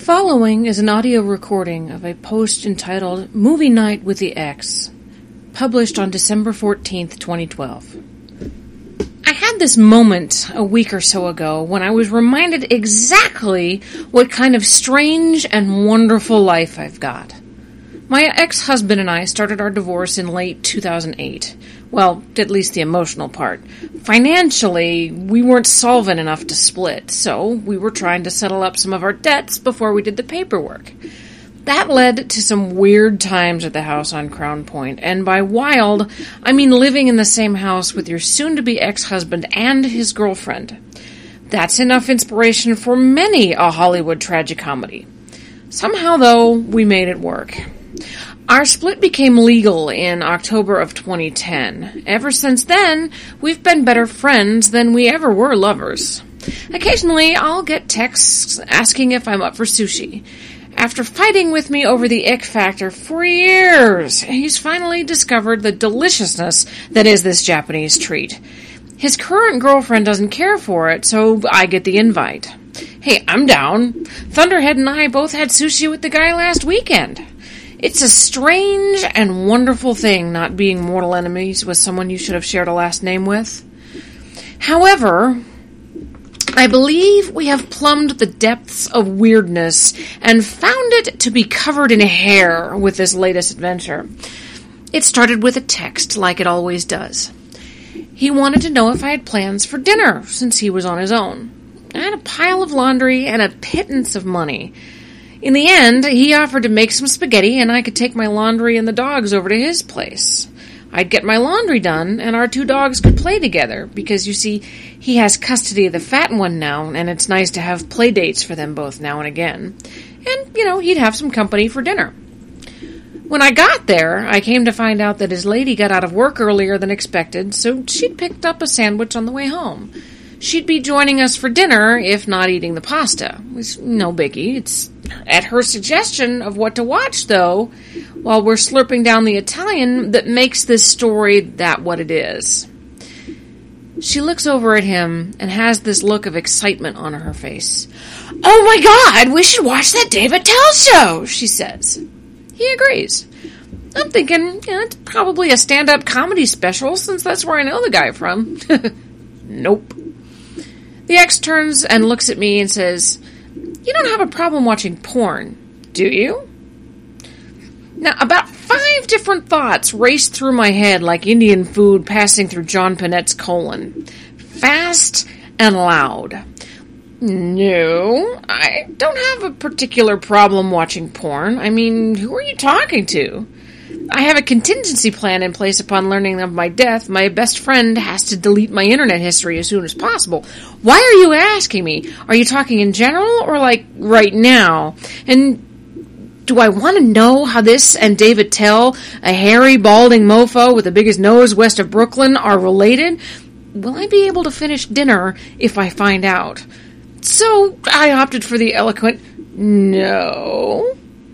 following is an audio recording of a post entitled Movie Night with the Ex, published on December 14th, 2012. I had this moment a week or so ago when I was reminded exactly what kind of strange and wonderful life I've got. My ex-husband and I started our divorce in late 2008. Well, at least the emotional part. Financially, we weren't solvent enough to split, so we were trying to settle up some of our debts before we did the paperwork. That led to some weird times at the house on Crown Point, and by wild, I mean living in the same house with your soon-to-be ex-husband and his girlfriend. That's enough inspiration for many a Hollywood tragicomedy. Somehow, though, we made it work. Our split became legal in October of 2010. Ever since then, we've been better friends than we ever were lovers. Occasionally, I'll get texts asking if I'm up for sushi. After fighting with me over the ick factor for years, he's finally discovered the deliciousness that is this Japanese treat. His current girlfriend doesn't care for it, so I get the invite. Hey, I'm down. Thunderhead and I both had sushi with the guy last weekend. It's a strange and wonderful thing not being mortal enemies with someone you should have shared a last name with. However, I believe we have plumbed the depths of weirdness and found it to be covered in hair with this latest adventure. It started with a text, like it always does. He wanted to know if I had plans for dinner, since he was on his own. I had a pile of laundry and a pittance of money. In the end, he offered to make some spaghetti and I could take my laundry and the dogs over to his place. I'd get my laundry done and our two dogs could play together because, you see, he has custody of the fat one now and it's nice to have play dates for them both now and again. And, he'd have some company for dinner. When I got there, I came to find out that his lady got out of work earlier than expected, so she'd picked up a sandwich on the way home. She'd be joining us for dinner, if not eating the pasta. It was no biggie. It's at her suggestion of what to watch, though, while we're slurping down the Italian, that makes this story that what it is. She looks over at him and has this look of excitement on her face. "Oh my God, we should watch that Dave Attell show," she says. He agrees. I'm thinking, it's probably a stand-up comedy special, since that's where I know the guy from. Nope. The ex turns and looks at me and says, "You don't have a problem watching porn, do you?" Now, about 5 different thoughts raced through my head like Indian food passing through John Pinette's colon. Fast and loud. No, I don't have a particular problem watching porn. I mean, who are you talking to? I have a contingency plan in place upon learning of my death. My best friend has to delete my internet history as soon as possible. Why are you asking me? Are you talking in general or like right now? And do I want to know how this and Dave Attell, a hairy, balding mofo with the biggest nose west of Brooklyn, are related? Will I be able to finish dinner if I find out? So I opted for the eloquent, no.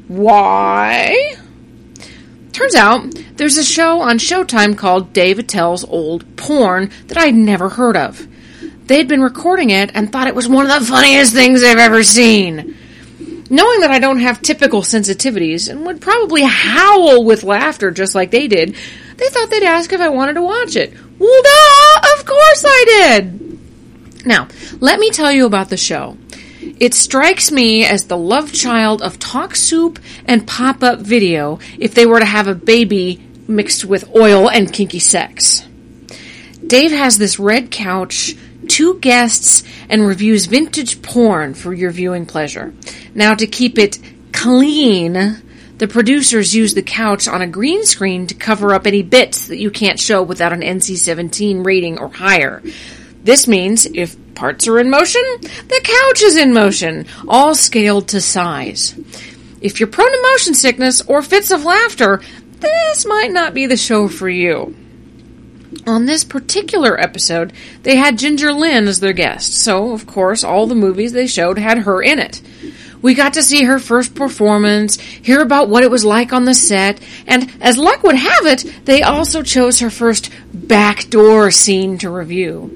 Why? Turns out, there's a show on Showtime called Dave Attell's Old Porn that I'd never heard of. They'd been recording it and thought it was one of the funniest things I've ever seen. Knowing that I don't have typical sensitivities and would probably howl with laughter just like they did, they thought they'd ask if I wanted to watch it. Well, duh! Of course I did! Now, let me tell you about the show. It strikes me as the love child of Talk Soup and Pop-Up Video if they were to have a baby mixed with oil and kinky sex. Dave has this red couch, 2 guests, and reviews vintage porn for your viewing pleasure. Now, to keep it clean, the producers use the couch on a green screen to cover up any bits that you can't show without an NC-17 rating or higher. This means if parts are in motion, the couch is in motion, all scaled to size. If you're prone to motion sickness or fits of laughter, this might not be the show for you. On this particular episode, they had Ginger Lynn as their guest, so, of course, all the movies they showed had her in it. We got to see her first performance, hear about what it was like on the set, and, as luck would have it, they also chose her first backdoor scene to review.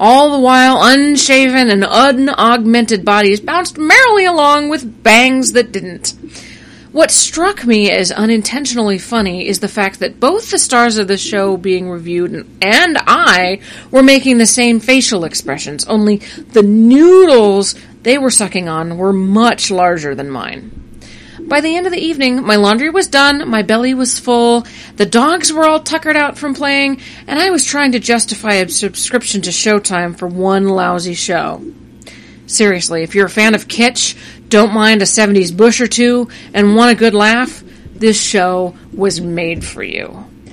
All the while, unshaven and unaugmented bodies bounced merrily along with bangs that didn't. What struck me as unintentionally funny is the fact that both the stars of the show being reviewed and I were making the same facial expressions, only the noodles they were sucking on were much larger than mine. By the end of the evening, my laundry was done, my belly was full, the dogs were all tuckered out from playing, and I was trying to justify a subscription to Showtime for one lousy show. Seriously, if you're a fan of kitsch, don't mind a 70s bush or two, and want a good laugh, this show was made for you.